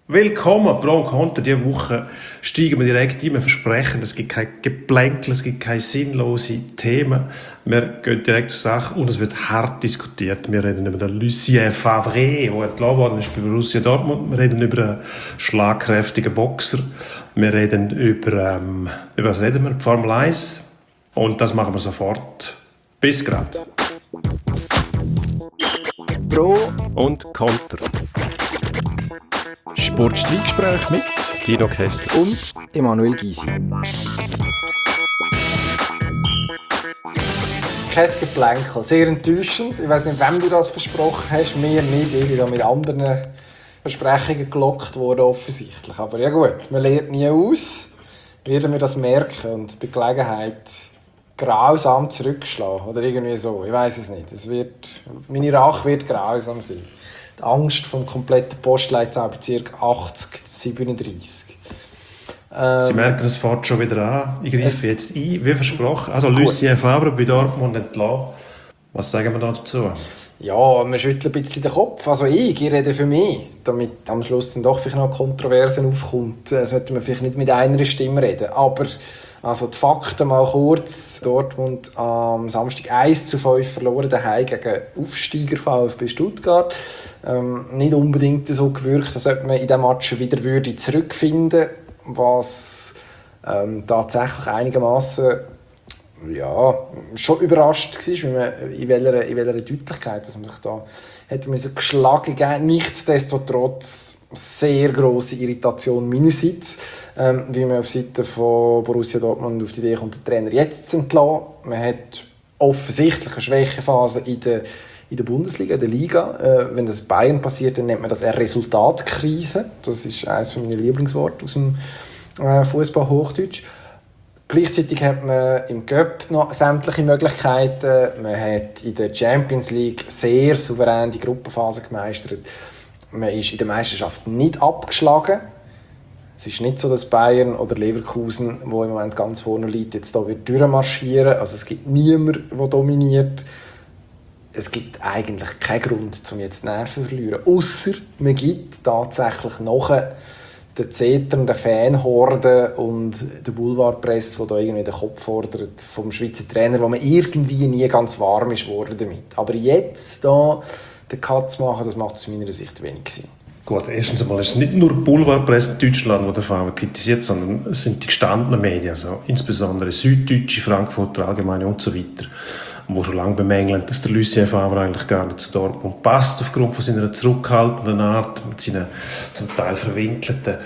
Willkommen, Pro und Contra. Diese Woche steigen wir direkt ein. Wir versprechen, es gibt kein Geplänkel, es gibt keine sinnlosen Themen. Wir gehen direkt zur Sache und es wird hart diskutiert. Wir reden über den Lucien Favre, der entlassen worden ist bei Borussia Dortmund. Wir reden über einen schlagkräftigen Boxer. Wir reden über was reden wir? Formel 1. Und das machen wir sofort. Bis grad. Pro und Contra. Sportstreitgespräch mit Dino Kessler und Emanuel Gysi. Kein Geplänkel, sehr enttäuschend. Ich weiss nicht, wem du das versprochen hast. Mir nicht, ich bin da mit anderen Versprechungen gelockt worden, offensichtlich. Aber ja gut, man lernt nie aus. Werden wir das merken und bei Gelegenheit grausam zurückschlagen. Oder irgendwie so, ich weiss es nicht. Meine Rache wird grausam sein. Die Angst vom kompletten Postleitzahlenbezirk 8037. Sie merken, es fährt schon wieder an. Ich greife jetzt ein, wie versprochen. Also Lucien Favre bei Dortmund entlassen. Was sagen wir dazu? Ja, wir schütteln ein bisschen den Kopf. Also ich rede für mich. Damit am Schluss dann doch vielleicht noch Kontroversen aufkommt, sollten wir vielleicht nicht mit einer Stimme reden. Aber also die Fakten mal kurz. Dortmund am Samstag 1:5 verloren daheim gegen Aufsteiger VfB Stuttgart. Nicht unbedingt so gewirkt, als ob man in diesem Match wieder zurückfinden würde, was tatsächlich einigermaßen schon überrascht war, in welcher Deutlichkeit dass man sich da hätte geschlagen geben. Nichtsdestotrotz sehr grosse Irritation meinerseits, wie man auf Seite von Borussia Dortmund auf die Idee kommt, den Trainer jetzt zu entlassen. Man hat offensichtlich eine Schwächephase in der Bundesliga, in der Liga. Wenn das Bayern passiert, dann nennt man das eine Resultatkrise. Das ist eines meiner Lieblingsworte aus dem Fußball-Hochdeutsch. Gleichzeitig hat man im Cup noch sämtliche Möglichkeiten. Man hat in der Champions League sehr souverän die Gruppenphase gemeistert. Man ist in der Meisterschaft nicht abgeschlagen. Es ist nicht so, dass Bayern oder Leverkusen, wo im Moment ganz vorne liegt, jetzt hier durchmarschieren. Also es gibt niemanden, der dominiert. Es gibt eigentlich keinen Grund, um jetzt die Nerven zu verlieren. Ausser man gibt tatsächlich noch den Zetern, der Fanhorden und der Boulevardpresse, die da irgendwie den Kopf fordert vom Schweizer Trainer, wo man irgendwie nie ganz warm ist worden damit. Aber jetzt da den Cut zu machen, das macht aus meiner Sicht wenig Sinn. Gut, erstens einmal ist es nicht nur die Boulevardpresse in Deutschland, die den Fall kritisiert, sondern es sind die gestandenen Medien, also insbesondere Süddeutsche, Frankfurter Allgemeine und so weiter, die schon lange bemängeln, dass der Lucien Favre eigentlich gar nicht zu Dortmund passt, aufgrund von seiner zurückhaltenden Art, mit seinen zum Teil verwinkelten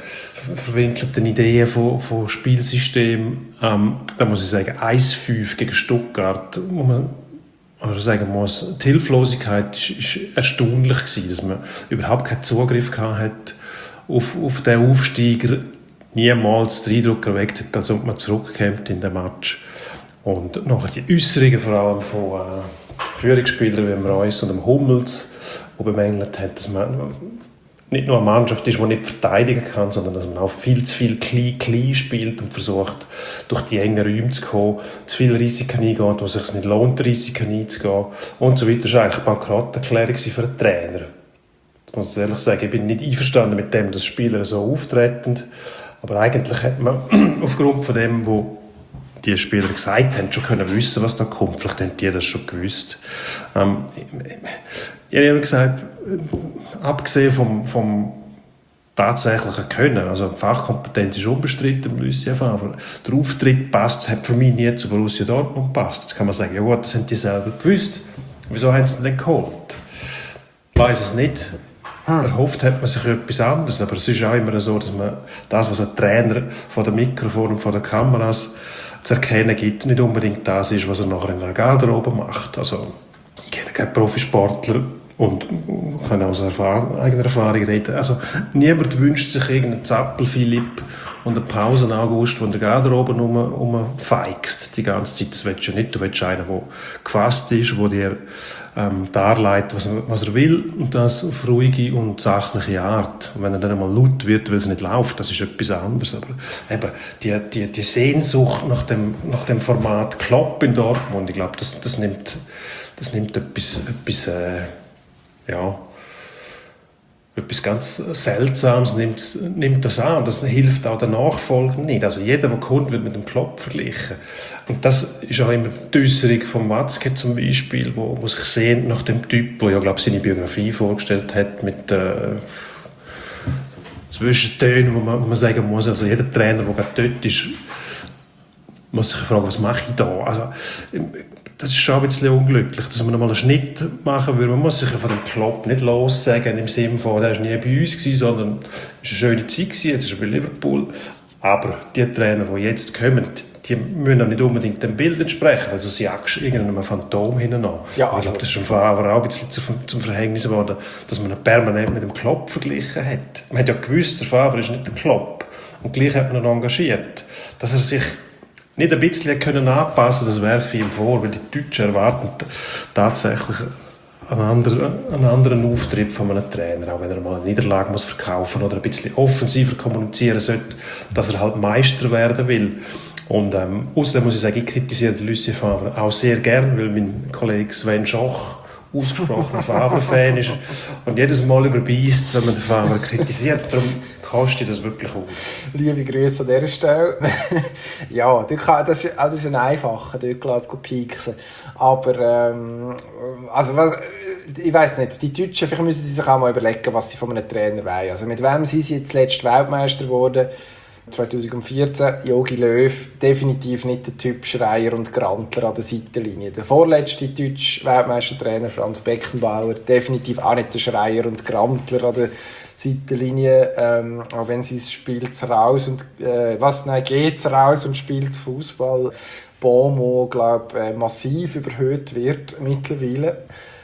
Ideen von Spielsystemen. Da muss ich sagen, 1:5 gegen Stuttgart, wo man sagen muss, die Hilflosigkeit ist erstaunlich gewesen, dass man überhaupt keinen Zugriff hat auf den Aufsteiger, niemals den Eindruck erweckt hat, als ob man zurückkommt in den Match. Und nachher die Äußerungen vor allem von Führungsspielern wie dem Reus und dem Hummels, die bemängelt haben, dass man nicht nur eine Mannschaft ist, die nicht verteidigen kann, sondern dass man auch viel zu viel klein spielt und versucht, durch die engen Räume zu kommen, zu viele Risiken eingeht, wo es sich nicht lohnt, Risiken einzugehen und so weiter. Das war eigentlich eine Bankrotterklärung für den Trainer. Ich muss ehrlich sagen, ich bin nicht einverstanden mit dem, dass Spieler so auftreten, aber eigentlich hat man aufgrund von dem, wo die Spieler gesagt haben, schon können wissen, was da kommt. Vielleicht haben die das schon gewusst. Ich habe gesagt, abgesehen vom tatsächlichen Können, also Fachkompetenz ist unbestritten, Lucien Favre. Der Auftritt hat für mich nie zu Borussia Dortmund gepasst. Jetzt kann man sagen, ja gut, das haben die selber gewusst. Wieso haben sie ihn denn geholt? Ich weiss es nicht. Erhofft hat man sich etwas anderes, aber es ist auch immer so, dass man das, was ein Trainer vor dem Mikrofon und vor den Kameras zu erkennen gibt, nicht unbedingt das ist, was er nachher in der Garderobe macht. Also, ich kenne keinen Profisportler und kann aus eigener Erfahrung reden. Also, niemand wünscht sich irgendeinen Zappel-Philipp und einen Pausen-August, der in der Garderobe rumfeixt die ganze Zeit. Das willst du nicht. Du willst einen, der gefasst ist, der dir darlegt, was er will, und das auf ruhige und sachliche Art. Und wenn er dann einmal laut wird, weil es nicht läuft, das ist etwas anderes. Aber eben, die Sehnsucht nach dem Format Klopp in Dortmund, ich glaube, das nimmt etwas etwas ganz Seltsames nimmt das an. Das hilft auch der Nachfolge nicht. Also jeder, der kommt, wird mit dem Klopp verglichen. Und das ist auch immer die Äusserung von Watzke zum Beispiel, wo sich sehnt nach dem Typ, der ja, glaube ich, seine Biografie vorgestellt hat mit Zwischentönen, wo man sagen muss, also jeder Trainer, der gerade dort ist, muss sich fragen, was mache ich da? Also, das ist schon ein bisschen unglücklich, dass man einmal einen Schnitt machen würde. Man muss sich von dem Klopp nicht lossagen, im Sinne von, der war nie bei uns, sondern es war eine schöne Zeit, jetzt ist er bei Liverpool. Aber die Trainer, die jetzt kommen, die müssen auch nicht unbedingt dem Bild entsprechen, also sie jagst irgendeinem Phantom hinein. Ja, also, ich glaube, das ist schon von Anfang an auch ein bisschen zum Verhängnis geworden, dass man ihn permanent mit dem Klopp verglichen hat. Man hat ja gewusst, der Favre ist nicht der Klopp. Und gleich hat man ihn engagiert. Dass er sich nicht ein bisschen können anpassen, das werfe ich ihm vor, weil die Deutschen erwarten tatsächlich einen anderen Auftritt von einem Trainer, auch wenn er mal eine Niederlage muss verkaufen oder ein bisschen offensiver kommunizieren sollte, dass er halt Meister werden will. Und außerdem muss ich sagen, ich kritisiere Lucien Favre auch sehr gern, weil mein Kollege Sven Schoch ausgesprochener Favre-Fan ist und jedes Mal überbeißt, wenn man den Favre kritisiert. Darum kostet das wirklich aus. Liebe Grüße an dieser Stelle. Ja, das ist ein einfacher, dort glaube ich, pieksen. Aber ich weiss nicht, die Deutschen, vielleicht müssen sie sich auch mal überlegen, was sie von einem Trainer wollen. Also mit wem sind sie jetzt letztes Weltmeister geworden? 2014, Jogi Löw, definitiv nicht der Typ Schreier und Grantler an der Seitenlinie. Der vorletzte deutsche Weltmeistertrainer Franz Beckenbauer, definitiv auch nicht der Schreier und Grantler an der Seitenlinie, auch wenn sie das Spiel raus und geht raus und spielt Fußball. Bomo, glaube massiv überhöht wird mittlerweile.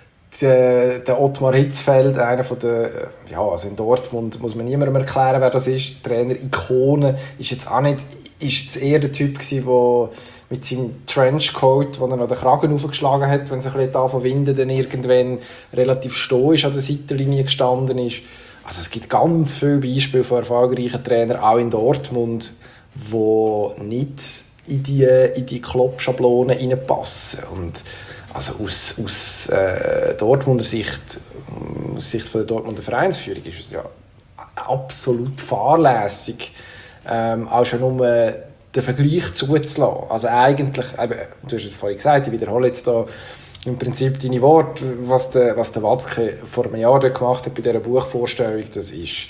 Der Ottmar Hitzfeld, einer von der, also in Dortmund muss man niemandem erklären, wer das ist, Trainer-Ikone, ist jetzt eher der Typ gewesen, der mit seinem Trenchcoat, wo er noch den Kragen aufgeschlagen hat, wenn es ein bisschen anfängt zu winden, dann irgendwann relativ stoisch an der Seitenlinie gestanden ist. Also es gibt ganz viele Beispiele von erfolgreichen Trainern, auch in Dortmund, die nicht in die Klopp-Schablone reinpassen. Und also aus Dortmunder Sicht, aus Sicht von der Dortmunder Vereinsführung, ist es ja absolut fahrlässig, auch schon um den Vergleich zuzulassen. Also eigentlich, du hast es vorhin gesagt, ich wiederhole jetzt da im Prinzip deine Worte, was der Watzke vor einem Jahr gemacht hat bei dieser Buchvorstellung, das ist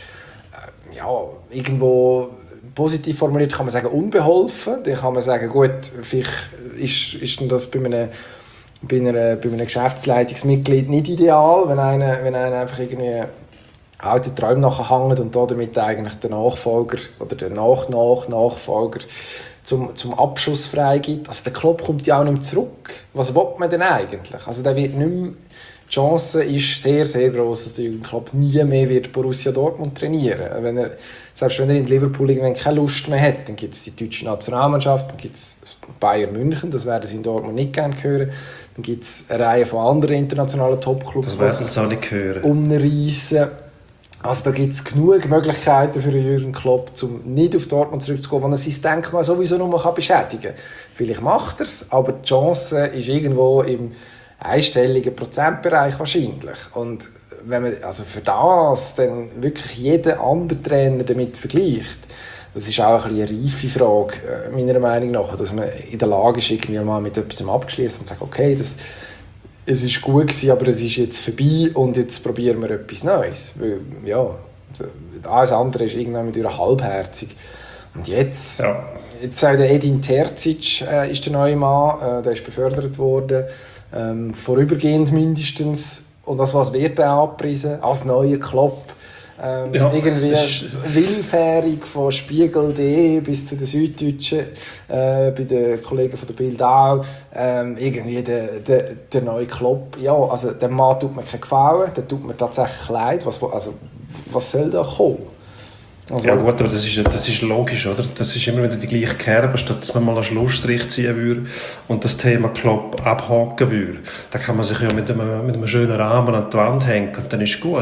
irgendwo positiv formuliert, kann man sagen, unbeholfen. Dann kann man sagen, gut, vielleicht ist denn das bei einem Geschäftsleitungsmitglied nicht ideal, wenn einer einfach irgendwie alten Träumen nachhängt und damit eigentlich den Nachfolger oder den Nachfolger zum Abschuss freigibt. Also der Klopp kommt ja auch nicht mehr zurück. Was will man denn eigentlich? Also der wird nicht mehr, die Chance ist sehr, sehr gross, dass der Jürgen Klopp nie mehr wird Borussia Dortmund trainieren. Selbst wenn er in Liverpool irgendwann keine Lust mehr hat, dann gibt es die deutsche Nationalmannschaft, dann gibt es Bayern München, das werden sie in Dortmund nicht gerne hören. Dann gibt es eine Reihe von anderen internationalen Topclubs, das werden sie auch nicht hören. Umreißen. Also da gibt es genug Möglichkeiten für Jürgen Klopp, um nicht auf Dortmund zurückzukommen, wenn er sein Denkmal sowieso nur beschädigen kann. Vielleicht macht er es, aber die Chance ist irgendwo im einstelligen Prozentbereich wahrscheinlich. Und wenn man also für das dann wirklich jeden anderen Trainer damit vergleicht, das ist auch eine reife Frage, meiner Meinung nach, dass man in der Lage ist, irgendwie mal mit etwas abzuschließen und zu sagen, okay, es ist gut gewesen, aber es ist jetzt vorbei und jetzt probieren wir etwas Neues. Weil, alles andere ist irgendwann halbherzig. Und jetzt sagt der Edin Terzic, ist der neue Mann, der ist befördert worden, vorübergehend mindestens. Und was wird er abgepriesen? Als neuer Klopp. Irgendwie Willfährung von Spiegel.de bis zu den Süddeutschen, bei den Kollegen von der Bild auch, irgendwie der neue Klopp. Ja, also dem Mann tut mir keinen Gefallen, der tut mir tatsächlich leid. Was soll da kommen? Also, ja gut, aber das ist logisch, oder? Das ist immer wieder die gleiche Kerbe, statt dass man mal einen Schlussstrich ziehen würde und das Thema Klopp abhaken würde. Da kann man sich ja mit einem schönen Rahmen an die Wand hängen und dann ist gut.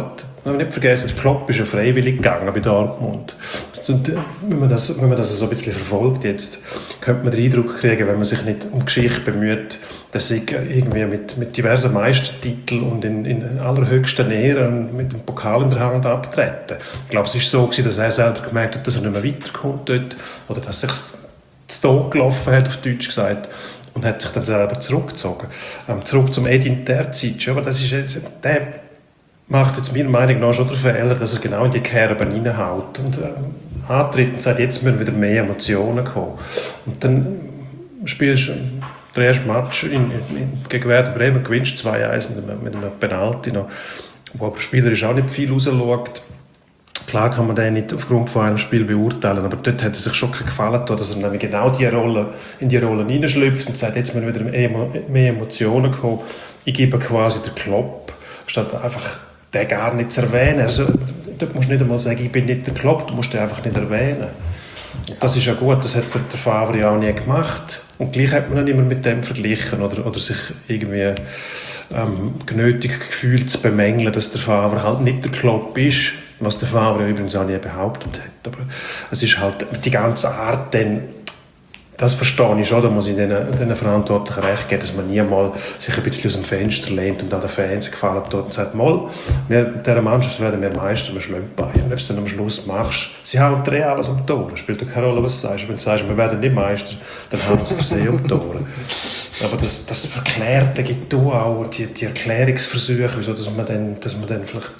man nicht vergessen, der Klopp ist ja freiwillig gegangen bei Dortmund. Und wenn man das so ein bisschen verfolgt jetzt, könnte man den Eindruck kriegen, wenn man sich nicht um Geschichte bemüht, dass sie irgendwie mit diversen Meistertiteln und in allerhöchsten Ehren mit dem Pokal in der Hand abtreten. Ich glaube, es war so, dass er selber gemerkt hat, dass er nicht mehr weiterkommt dort, oder dass sich zu Tod gelaufen hat, auf Deutsch gesagt, und hat sich dann selber zurückgezogen. Zurück zum Edin Terzic, aber das ist der macht jetzt meiner Meinung nach schon den Fehler, dass er genau in die Kerben reinhaut und antritt und sagt, jetzt müssen wieder mehr Emotionen kommen. Und dann spielst du den ersten Match gegen Werder Bremen, gewinnst 2-1 mit einem Penalty noch, wo aber spielerisch auch nicht viel rausschaut. Klar kann man den nicht aufgrund von einem Spiel beurteilen, aber dort hat er sich schon keinen Gefallen getan, dass er nämlich genau in die Rolle hineinschlüpft und sagt, jetzt müssen wieder mehr Emotionen kommen. Ich gebe quasi den Klopp, statt einfach den gar nicht zu erwähnen. Also, dort musst du nicht einmal sagen, ich bin nicht der Klopp, du musst den einfach nicht erwähnen. Und das ist ja gut, das hat der Favre ja auch nie gemacht. Und gleich hat man dann immer mit dem verglichen oder sich irgendwie genötigt gefühlt zu bemängeln, dass der Favre halt nicht der Klopp ist, was der Favre übrigens auch nie behauptet hat. Aber es ist halt die ganze Art, denn das verstehe ich schon, da muss ich den Verantwortlichen recht geben, dass man niemals sich ein bisschen aus dem Fenster lehnt und an den Fans gefallen tut und sagt, mal, mit dieser Mannschaft werden wir Meister, wir schlagen Bayern. Ob du es dann am Schluss machst, sie hauen dir alles um die Tore, spielt doch keine Rolle, was du sagst. Wenn du sagst, wir werden nicht Meister, dann hauen sie dir sehr um die Tore. Aber das Verklärte gibt auch die Erklärungsversuche, wieso dass man dann vielleicht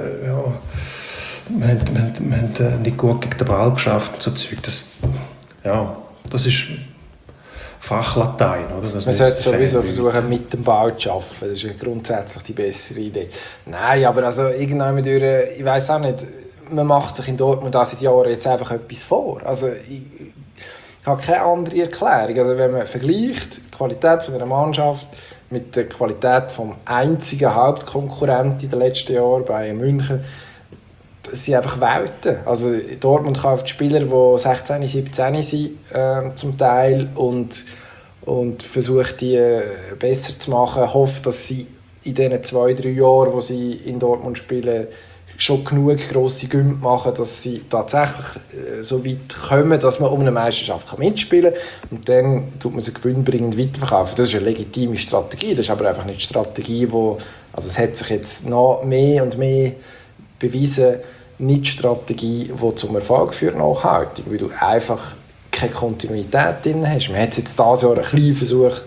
wir haben nicht gut gegen den Ball geschafft und so Zeug. Das ist Fachlatein, oder? Man sollte sowieso versuchen, mit dem Ball zu arbeiten. Das ist ja grundsätzlich die bessere Idee. Nein, aber also irgendwann durch, ich weiss auch nicht, man macht sich in Dortmund seit Jahren jetzt einfach etwas vor. Also ich habe keine andere Erklärung. Also wenn man vergleicht die Qualität von einer Mannschaft mit der Qualität des einzigen Hauptkonkurrenten in den letzten Jahren, Bayern München, das sind einfach Welten. Also Dortmund kauft Spieler, die 16, 17 sind zum Teil und versucht, die besser zu machen. Hofft, dass sie in den 2-3 Jahren, wo sie in Dortmund spielen, schon genug grosse Gümpe machen, dass sie tatsächlich so weit kommen, dass man um eine Meisterschaft mitspielen kann. Und dann tut man sie gewinnbringend weiterverkaufen. Das ist eine legitime Strategie. Das ist aber einfach nicht die Strategie, also es hat sich jetzt noch mehr und mehr beweisen, nicht die Strategie, die zum Erfolg führt, nachhaltig, weil du einfach keine Kontinuität drin hast. Man hat es jetzt dieses Jahr ein bisschen versucht,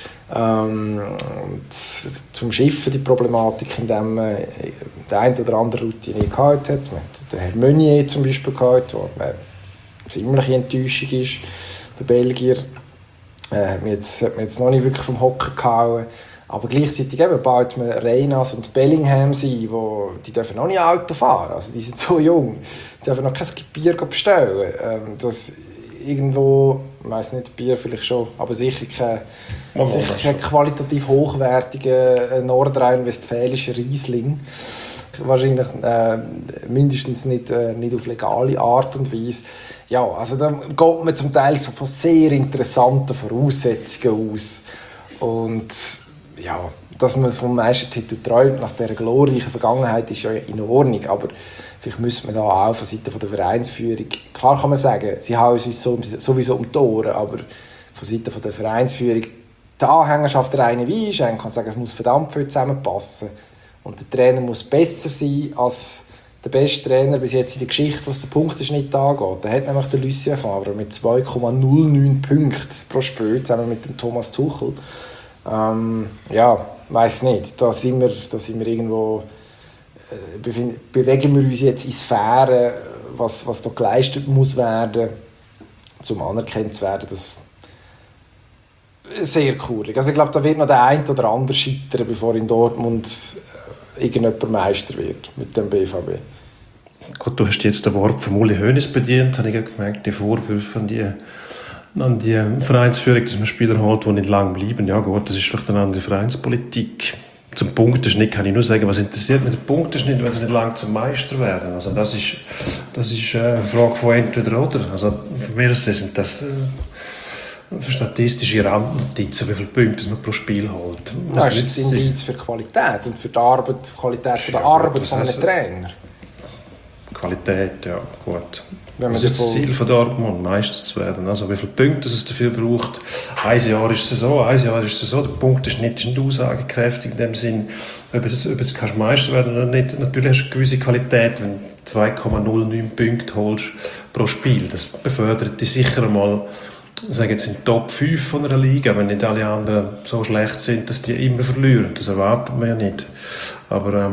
zum Schiffen die Problematik, indem man den einen oder anderen Routine gehabt hat. Man hat den Herrn Meunier zum Beispiel gehabt, der eine ziemliche Enttäuschung ist. Der Belgier hat mir jetzt noch nicht wirklich vom Hocker gehauen. Aber gleichzeitig baut man Reynas und Bellingham sein, die dürfen noch nicht Auto fahren. Also die sind so jung, die dürfen noch kein Bier bestellen. Das irgendwo, ich weiss nicht, Bier vielleicht schon, aber sicher kein qualitativ hochwertiger nordrhein-westfälischer Riesling. Wahrscheinlich mindestens nicht auf legale Art und Weise. Ja, also da geht man zum Teil so von sehr interessanten Voraussetzungen aus. Und ja, dass man vom Meistertitel träumt nach dieser glorreichen Vergangenheit, ist ja in Ordnung, aber vielleicht müsste man da auch von Seiten der Vereinsführung, klar kann man sagen, sie hauen uns sowieso um die Ohren, aber von Seiten der Vereinsführung die Anhängerschaft der einen wie ist, man kann sagen, es muss verdammt viel zusammenpassen und der Trainer muss besser sein als der beste Trainer bis jetzt in der Geschichte, was den Punkteschnitt angeht. Da hat nämlich der Lucien Favre mit 2,09 Punkten pro Spiel zusammen mit dem Thomas Tuchel. Ja, weiss nicht. Da sind wir irgendwo, bewegen wir uns jetzt in Sphären, was da geleistet muss werden, um anerkannt zu werden. Das ist sehr cool. Also ich glaube, da wird noch der ein oder andere scheitern, bevor in Dortmund irgendjemand Meister wird mit dem BVB. Gut, du hast jetzt den Wort von Uli Hoeneß bedient, habe ich gemerkt, die Vorwürfe an die Vereinsführung, dass man Spieler holt, die nicht lange bleiben. Ja gut, das ist vielleicht eine andere Vereinspolitik. Zum Punkteschnitt kann ich nur sagen, was interessiert mich der Punkteschnitt, wenn sie nicht lange zum Meister werden. Also das ist eine Frage von entweder oder. Also für mich sind das statistische Randnotizen, wie viele Punkte man pro Spiel holt. Das ist ein Indiz für Qualität und für die Qualität von der Arbeit von einem Trainer. Qualität, ja, gut. Das ist das Ziel von Dortmund, Meister zu werden. Also wie viele Punkte es dafür braucht. Ein Jahr ist es so, ein Jahr ist es so. Der Punkt ist nicht aussagekräftig in dem Sinn, ob du kannst Meister werden oder nicht. Natürlich hast du eine gewisse Qualität, wenn du 2,09 Punkte holst pro Spiel. Das befördert dich sicher einmal, ich sage jetzt in den Top 5 von einer Liga, wenn nicht alle anderen so schlecht sind, dass die immer verlieren. Das erwartet man ja nicht. Aber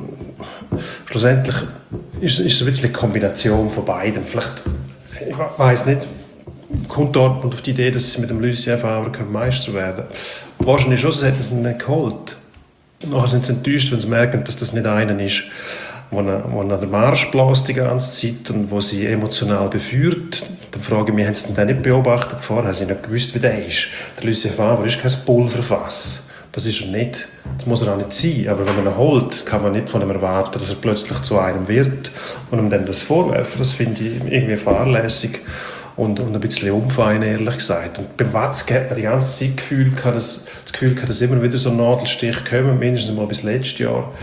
schlussendlich ist es ein bisschen eine Kombination von beidem. Vielleicht, ich weiss nicht, kommt Dortmund auf die Idee, dass sie mit dem Lucien Favre Meister werden können. Wahrscheinlich schon, sonst hätten sie ihn nicht geholt. Nachher sind sie enttäuscht, wenn sie merken, dass das nicht einer ist, der an der Marsch bläst die ganze Zeit und wo sie emotional beführt. Dann frage ich mich, haben sie den nicht beobachtet vorher? Haben sie nicht gewusst, wie der ist? Der Lucien Favre ist kein Pulverfass. Das ist er nicht. Das muss er auch nicht sein. Aber wenn man ihn holt, kann man nicht von ihm erwarten, dass er plötzlich zu einem wird und ihm dann das vorwerfen. Das finde ich irgendwie fahrlässig und ein bisschen unfein, ehrlich gesagt. Und beim Watzke hat man die ganze Zeit das Gefühl gehabt, dass immer wieder so ein Nadelstich kommen, mindestens mal bis letztes Jahr.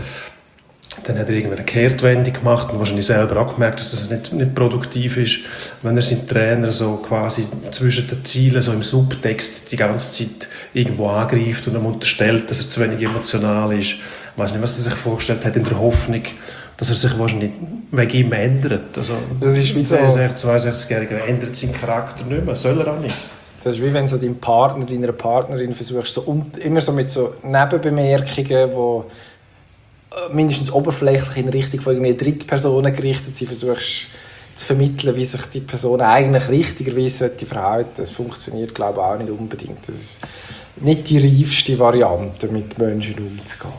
Dann hat er irgendeine Kehrtwende gemacht und wahrscheinlich selber auch gemerkt, dass das nicht produktiv ist, wenn er seinen Trainer so quasi zwischen den Zielen, so im Subtext die ganze Zeit irgendwo angreift und ihm unterstellt, dass er zu wenig emotional ist. Ich weiss nicht, was er sich vorgestellt hat, in der Hoffnung, dass er sich wahrscheinlich wegen ihm ändert. Also, das ist wie so, 62-Jähriger ändert seinen Charakter nicht mehr, soll er auch nicht. Das ist wie wenn so dein Partner, deiner Partnerin versuchst, immer so mit so Nebenbemerkungen, wo mindestens oberflächlich in Richtung von irgendwie Drittpersonen gerichtet sind, versuchst zu vermitteln, wie sich die Person eigentlich richtigerweise verhalten sollte. Das funktioniert, glaube ich, auch nicht unbedingt. Das ist nicht die reifste Variante, mit Menschen umzugehen.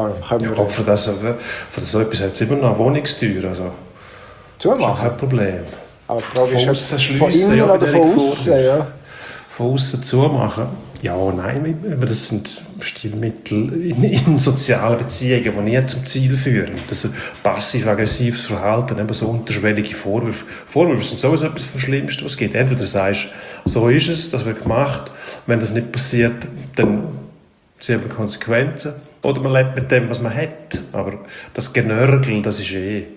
Ja, für das so etwas hat es immer noch eine Wohnungstür. Also, zumachen? Das ist kein Problem. Aber die Frage ist, von innen ja, oder von außen? Ja. Von außen zumachen? Ja, nein, das sind Stilmittel in sozialen Beziehungen, die nie zum Ziel führen. Das passiv-aggressives Verhalten, eben so unterschwellige Vorwürfe. Vorwürfe sind sowieso etwas vom Schlimmsten, was es gibt. Entweder du sagst, so ist es, das wird gemacht. Wenn das nicht passiert, dann zieht man Konsequenzen. Oder man lebt mit dem, was man hat. Aber das Genörgel, das ist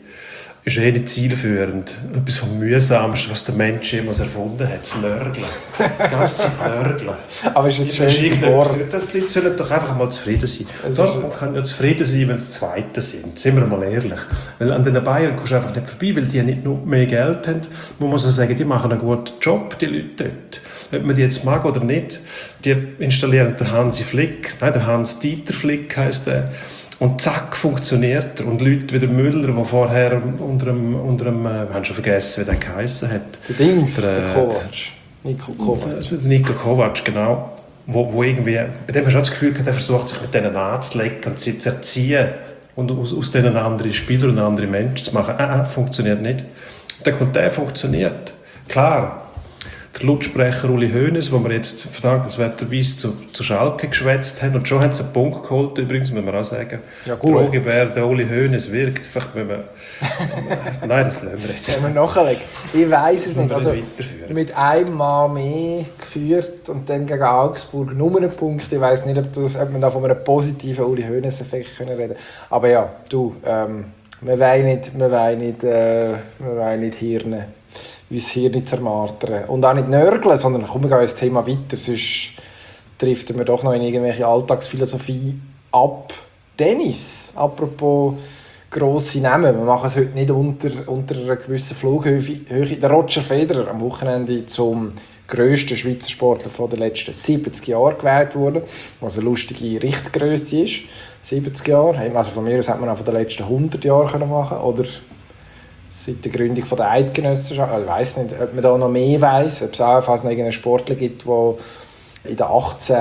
nicht zielführend. Etwas vom Mühsamsten, was der Mensch jemals erfunden hat, das Nörgeln. Die ganze Zeit Nörgeln. Aber ist das schön Wort? Die Leute sollen doch einfach mal zufrieden sein. Man kann ja zufrieden sein, wenn sie Zweite sind. Sind wir mal ehrlich. Weil an den Bayern kommst du einfach nicht vorbei, weil die nicht nur mehr Geld haben. Man muss auch sagen, die machen einen guten Job, die Leute dort. Ob man die jetzt mag oder nicht, die installieren den Hansi Flick, nein, der Hans-Dieter Flick heisst der. Und zack, funktioniert er. Und Leute wie der Müller, der vorher unter einem wir haben schon vergessen, wie der geheissen hat. Der Kovac. Nico Kovac. Der Nico Kovac, genau. Wo irgendwie, bei dem hast du auch das Gefühl, er versucht sich mit denen anzulegen und sie zu erziehen und aus denen andere Spieler und andere Menschen zu machen. Funktioniert nicht. Und dann kommt der, funktioniert. Klar. Der Lautsprecher Uli Hoeneß, wo wir jetzt verdankenswerterweise zu Schalke geschwätzt haben. Und schon haben sie einen Punkt geholt, übrigens, müssen wir auch sagen. Ja, gut. Drohgebär, der Uli Hoeneß wirkt. Vielleicht müssen wir... Nein, das lassen wir jetzt. Wenn wir nachlegen. Ich weiss es nicht. Also, mit einem Mann mehr geführt und dann gegen Augsburg nur einen Punkt. Ich weiss nicht, ob man da von einem positiven Uli Hoeneß-Effekt reden können. Aber ja, du, wir wollen nicht Hirne. Uns hier nicht zermartern. Und auch nicht nörgeln, sondern komm, wir gehen das Thema weiter, sonst driften wir doch noch in irgendwelche Alltagsphilosophie ab. Tennis, apropos grosse Namen, wir machen es heute nicht unter einer gewissen Flughöhe. Der Roger Federer am Wochenende zum grössten Schweizer Sportler von den letzten 70 Jahren gewählt worden, was eine lustige Richtgrösse ist. 70 Jahre, also von mir aus hätte man auch von den letzten 100 Jahren machen können, oder seit der Gründung der Eidgenossenschaft. Ich weiss nicht, ob man da noch mehr weiss, ob es auch fast noch irgendeinen Sportler gibt, der in den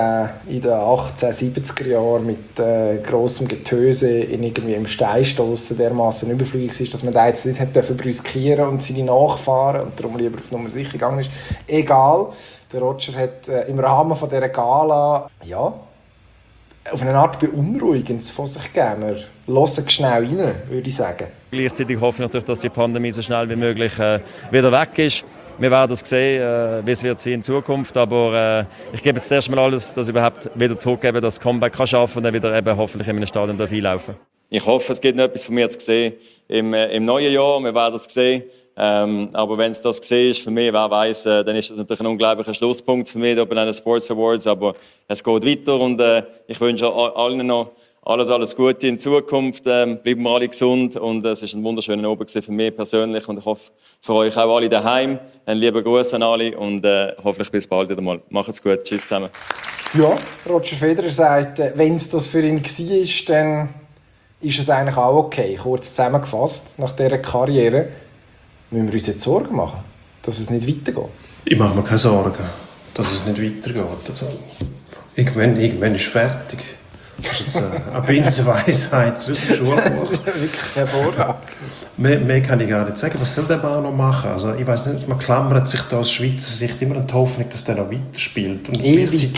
1870er Jahren mit grossem Getöse im Steinstossen dermaßen überflügig ist, dass man da jetzt nicht hätte riskieren und seine Nachfahren und darum lieber auf Nummer sicher gegangen ist. Egal, der Roger hat im Rahmen von dieser Gala auf eine Art Beunruhigendes von sich gegeben. Wir hören schnell rein, würde ich sagen. Gleichzeitig hoffe ich natürlich, dass die Pandemie so schnell wie möglich wieder weg ist. wir werden es sehen, wie es wird sein in Zukunft. Aber ich gebe jetzt zuerst mal alles, dass ich überhaupt wieder zurückgebe, dass das Comeback kann schaffen und dann wieder eben hoffentlich in einem Stadion einlaufen. Ich hoffe, es gibt noch etwas von mir zu sehen im neuen Jahr. Wir werden es sehen. Aber wenn es das gesehen ist für mich, wer weiß, dann ist das natürlich ein unglaublicher Schlusspunkt für mich bei den Sports Awards. Aber es geht weiter und ich wünsche allen noch alles Gute in Zukunft. Bleiben wir alle gesund und es ist ein wunderschöner Abend für mich persönlich und ich hoffe für euch auch alle daheim. Einen lieben Gruß an alle und hoffentlich bis bald wieder mal. Macht's gut, tschüss zusammen. Ja, Roger Federer sagt, wenn es das für ihn war, dann ist es eigentlich auch okay. Kurz zusammengefasst, nach dieser Karriere müssen wir uns jetzt Sorgen machen, dass es nicht weitergeht. Ich mache mir keine Sorgen, dass es nicht weitergeht. Also, irgendwann ist fertig. Das ist jetzt eine Binsenweisheit aus dem Schulbuch. Wirklich hervorragend. Mehr kann ich gar nicht sagen. Was soll der Mann noch machen? Also, ich weiss nicht, man klammert sich da aus Schweizer Sicht immer an die Hoffnung, dass der noch weiterspielt. Und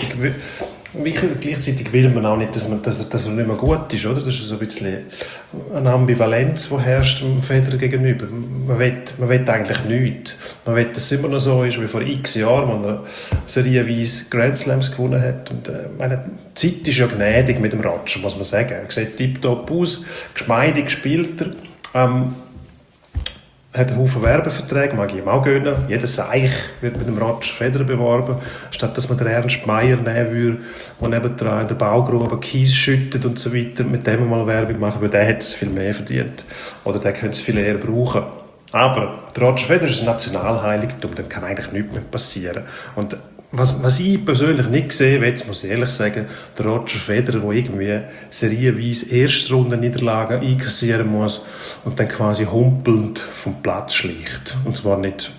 gleichzeitig will man auch nicht, dass er nicht mehr gut ist. Oder? Das ist so ein bisschen eine Ambivalenz, die herrscht dem Federer gegenüber. Man will eigentlich nichts. Man will, dass es immer noch so ist wie vor x Jahren, als er serienweise Grand Slams gewonnen hat. Und, meine Zeit ist ja gnädig mit dem Roger, muss man sagen. Er sieht tiptop aus, geschmeidig spielt er. Hat einen Haufen Werbeverträge, mag ich ihm auch gönnen. Jeder Seich wird mit dem Roger Federer beworben, statt dass man den Ernst Meier nehmen würde, der nebendran in der Baugrube Kies schüttet und so weiter, mit dem mal Werbung machen, weil der hätte es viel mehr verdient. Oder der könnte es viel eher brauchen. Aber der Roger Federer ist ein Nationalheiligtum, dem kann eigentlich nichts mehr passieren. Und was ich persönlich nicht gesehen will, muss ich ehrlich sagen, der Roger Federer, der irgendwie serienweise Erstrundenniederlagen einkassieren muss und dann quasi humpelnd vom Platz schleicht. Und zwar nicht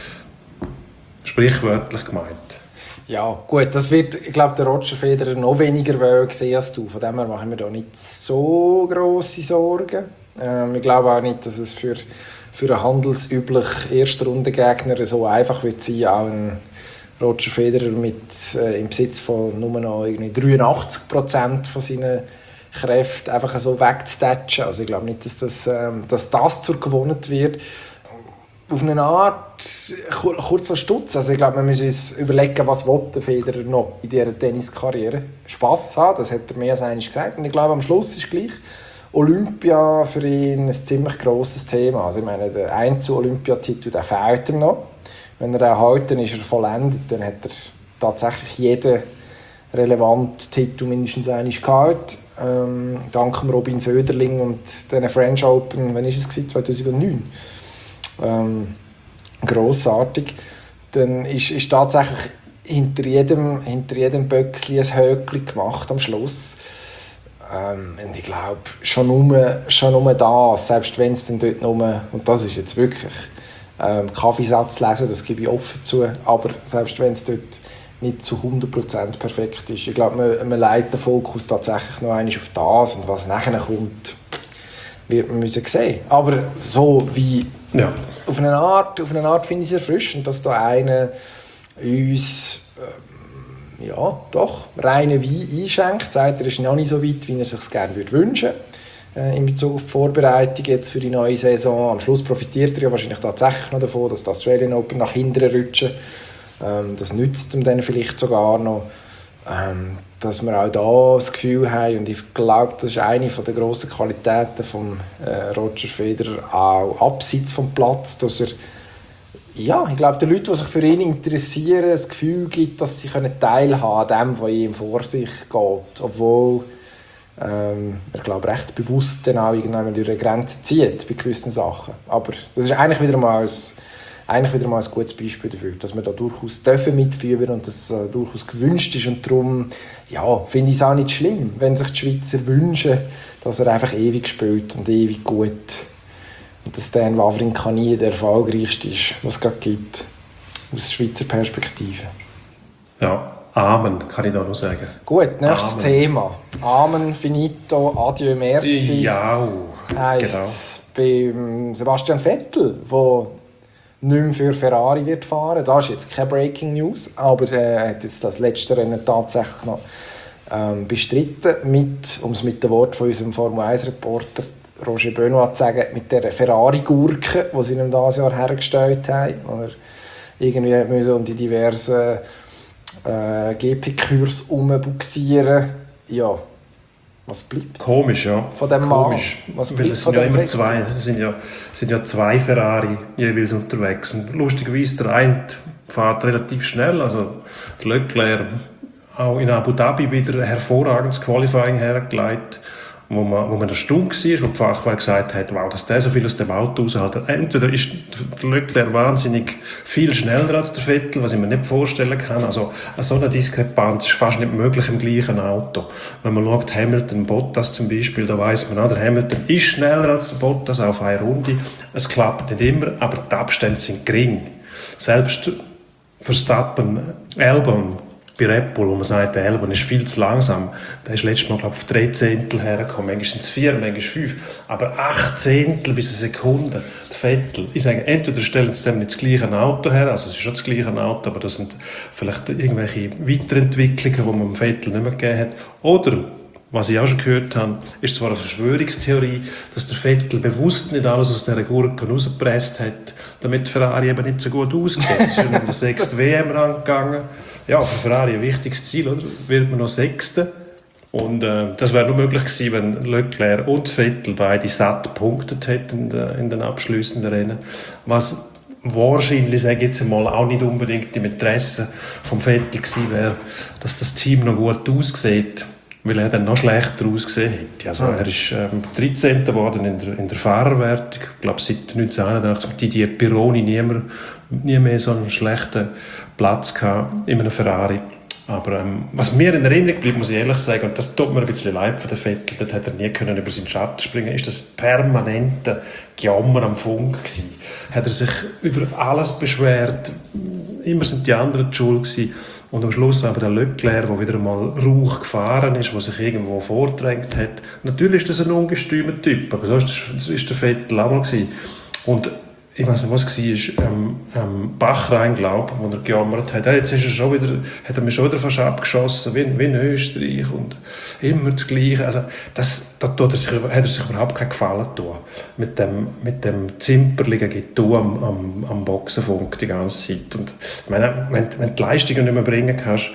sprichwörtlich gemeint. Ja, gut, das wird, ich glaube, der Roger Federer noch weniger sehen als du. Von dem her mache ich mir da nicht so grosse Sorgen. Ich glaube auch nicht, dass es für einen handelsüblichen Erstrundengegner so einfach wird sein, auch ein Roger Federer im Besitz von nur noch 83% von seinen Kräften einfach so wegzutatschen. Also ich glaube nicht, dass das zur Gewohnheit wird. Auf eine Art kurzer Stutz. Also ich glaube, wir müssen uns überlegen, was der Federer noch in dieser Tenniskarriere Spass haben. Das hat er mehr als einmal gesagt. Und ich glaube, am Schluss ist gleich Olympia für ihn ein ziemlich grosses Thema. Also ich meine, der Einzel-Olympiatitel, der fehlt ihm noch. Wenn er den hält, dann ist er vollendet. Dann hat er tatsächlich jeden relevanten Titel mindestens einmal gehabt. Dank Robin Söderling und den French Open, wann war es? 2009. Grossartig. Dann ist tatsächlich hinter jedem Böckchen ein Höckchen gemacht am Schluss. Und ich glaube, schon nur das, selbst wenn es dann dort nur, und das ist jetzt wirklich Kaffeesatz lesen, das gebe ich offen zu, aber selbst wenn es dort nicht zu 100% perfekt ist, ich glaube, man leitet den Fokus tatsächlich noch einmal auf das und was nachher kommt, wird man müssen sehen. Aber so wie auf eine Art finde ich es erfrischend, dass da einer uns reinen Wein einschenkt, sagt, er ist noch nicht so weit, wie er es sich gerne wünschen würde. In Bezug auf die Vorbereitung jetzt für die neue Saison. Am Schluss profitiert er ja wahrscheinlich tatsächlich noch davon, dass die Australian Open nach hinten rutschen. Das nützt ihm dann vielleicht sogar noch, dass wir auch da das Gefühl haben, und ich glaube, das ist eine der grossen Qualitäten von Roger Federer, auch abseits vom Platz, dass er, ja, ich glaube, den Leuten, die sich für ihn interessieren, das Gefühl gibt, dass sie teilhaben an dem, was ihm vor sich geht, obwohl ich glaube, recht bewusst dann auch irgendwann durch eine Grenze zieht bei gewissen Sachen. Aber das ist eigentlich wieder mal ein gutes Beispiel dafür, dass wir da durchaus mitführen und das durchaus gewünscht ist. Und darum finde ich es auch nicht schlimm, wenn sich die Schweizer wünschen, dass er einfach ewig spielt und ewig gut. Und dass Dan Wawrinka nie der erfolgreichste ist, was es gerade gibt, aus Schweizer Perspektive. Ja. Amen, kann ich da noch sagen. Gut, nächstes Thema. Amen, finito, adieu, merci. Ja, heisst beim Sebastian Vettel, der nicht mehr für Ferrari wird fahren. Das ist jetzt keine Breaking News, aber er hat jetzt das letzte Rennen tatsächlich noch bestritten, um es mit den Worten von unserem Formel-1-Reporter Roger Benoit zu sagen, mit der Ferrari-Gurke, die sie ihm dieses Jahr hergestellt haben. irgendwie müssen um die diversen GP-Kurs rumbuxieren. Ja, was bleibt? Komisch, ja. Von dem Komisch. Was Weil es sind ja immer zwei, es sind ja zwei Ferrari jeweils unterwegs. Und lustigerweise, der eine fährt relativ schnell, also Leclerc auch in Abu Dhabi wieder ein hervorragendes Qualifying hergelegt, wo man erstaunt war, wo die Fachwelt gesagt hat, wow, dass der so viel aus dem Auto raushält. Entweder ist der Leclerc wahnsinnig viel schneller als der Vettel, was ich mir nicht vorstellen kann. Also so eine Diskrepanz ist fast nicht möglich im gleichen Auto. Wenn man schaut, Hamilton, Bottas zum Beispiel, da weiss man auch, der Hamilton ist schneller als der Bottas auf eine Runde. Es klappt nicht immer, aber die Abstände sind gering. Selbst Verstappen, Albon, bei Red Bull, wo man sagt, der Albon ist viel zu langsam. Der ist letztes Mal, glaube ich, auf 3 Zehntel hergekommen. Manchmal sind es 4, manchmal 5. Aber 8 Zehntel bis eine Sekunde. Der Vettel. Ich sage, entweder stellen sie dem nicht das gleiche Auto her, also es ist schon das gleiche Auto, aber das sind vielleicht irgendwelche Weiterentwicklungen, die man dem Vettel nicht mehr gegeben hat. Oder, was ich auch schon gehört habe, ist zwar eine Verschwörungstheorie, dass der Vettel bewusst nicht alles aus dieser Gurke rausgepresst hat, damit Ferrari eben nicht so gut aussieht. Es ist um den 6. WM-Rang gegangen. Ja, für Ferrari ein wichtiges Ziel, oder? Wird man noch 6. Und das wäre nur möglich gewesen, wenn Leclerc und Vettel beide satt gepunktet hätten in den abschliessenden Rennen. Was wahrscheinlich, sage ich jetzt einmal, auch nicht unbedingt im Interesse vom Vettel gewesen wäre, dass das Team noch gut aussieht, weil er dann noch schlechter ausgesehen hätte. Also er ist 13. geworden in der Fahrerwertung. Ich glaube, seit 1981 mit Didier Pironi nie mehr so einen schlechten Platz gehabt in einem Ferrari. Aber was mir in Erinnerung bleibt, muss ich ehrlich sagen, und das tut mir ein bisschen leid für den Vettel, dort hat er nie können über seinen Schatten springen, ist das permanente Gejammer am Funk gewesen. Hat er sich über alles beschwert, immer sind die anderen die schuld gewesen. Und am Schluss aber der Leclerc, der wieder einmal Rauch gefahren ist, der sich irgendwo vordrängt hat. Natürlich ist das ein ungestümer Typ, aber so ist der Vettel auch mal gewesen. Und ich weiß nicht, was es war, Bachrein, glaube ich, wo er gejammert hat. Jetzt ist hat er mich schon wieder fast abgeschossen, wie in Österreich und immer das Gleiche. Also da hat er sich überhaupt keinen Gefallen getan. Mit dem zimperligen Getue am Boxenfunk die ganze Zeit. Und ich meine, wenn du die Leistungen nicht mehr bringen kannst,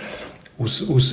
aus